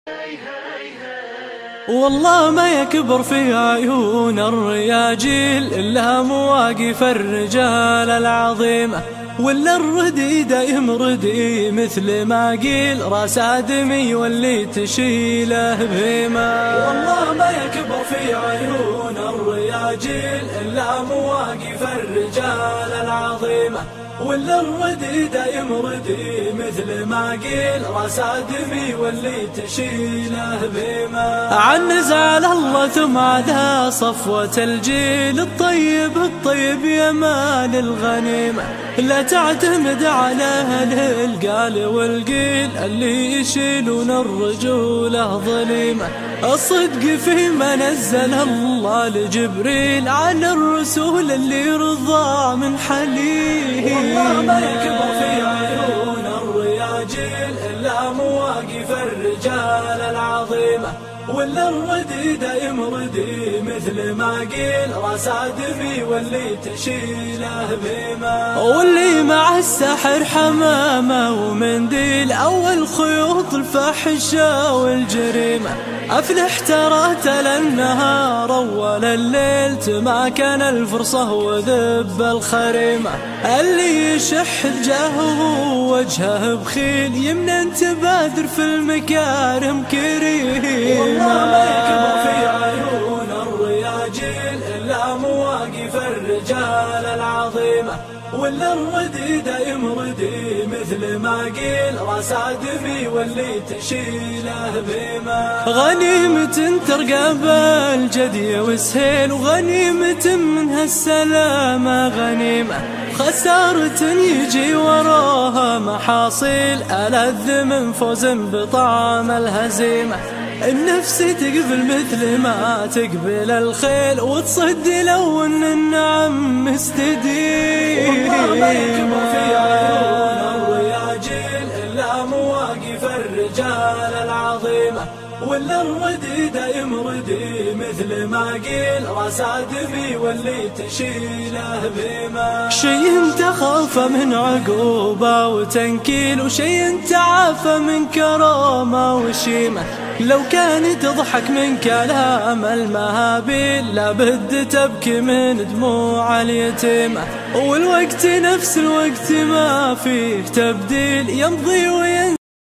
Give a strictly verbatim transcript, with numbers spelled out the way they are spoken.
والله ما يكبر في عيون الرياجيل إلا مواقف الرجال العظيمة، ولا الردي دايم ردي مثل ما قيل راس آدمي واللي تشيله بهيمة. والله ما يكبر في عيون الرياجيل إلا مواقف الرجال العظيمة، ولا الردي دايم ردي مثل ما قيل راس آدمي واللي تشيله بهيمة. عن نزعل الله ثم عدا صفوة الجيل الطيب الطيب يا مال الغنيمة، لا تعتمد على أهل القال والقيل اللي يشيلون الرجولة ظليمة. الصدق فيما نزل الله لجبريل على الرسول اللي رضى من حليم. والله ما يكبر في عيون الرياجيل إلا مواقف الرجال العظيمة، ولا الردي دايم ردي مثل ما قيل راس آدمي واللي تشيله بهيمة. واللي مع السحر حمامة ومنديل أو الخيوط الفحشة والجريمة، أفلح ترى تلا النهار أول الليل تماكن الفرصة وذب الخريمة. اللي يشح بجاهه وجهه بخيل يمنى تبادر في المكارم كريم. والله ما يكبر في عيون الرياجيل إلا مواقف الرجال العظيمة، ولا الردي دايم ردي مثل ما قيل راس آدمي واللي تشيله بهيمة. غنيمة ترقى بالجدي وسهيل، وغنيمة منها السلامة غنيمة، خسارة يجي وراها محاصيل ألذ من فوز بطعم الهزيمة. النفس تقبل مثل ما تقبل الخيل وتصد لو ان النعم مستديم. والله ما يكبر في عيون الرياجيل إلا مواقف الرجال العظيمة، ولا الردي دايم ردي مثل ما قيل راس آدمي واللي تشيله بهيمة. شيء تخاف من عقوبة وتنكيل، وشيء تعافى من كرامة وشيمة. لو كانت تضحك من كلام المهابيل لابد تبكي من دموع اليتيمة. والوقت نفس الوقت ما فيه تبديل يمضي وين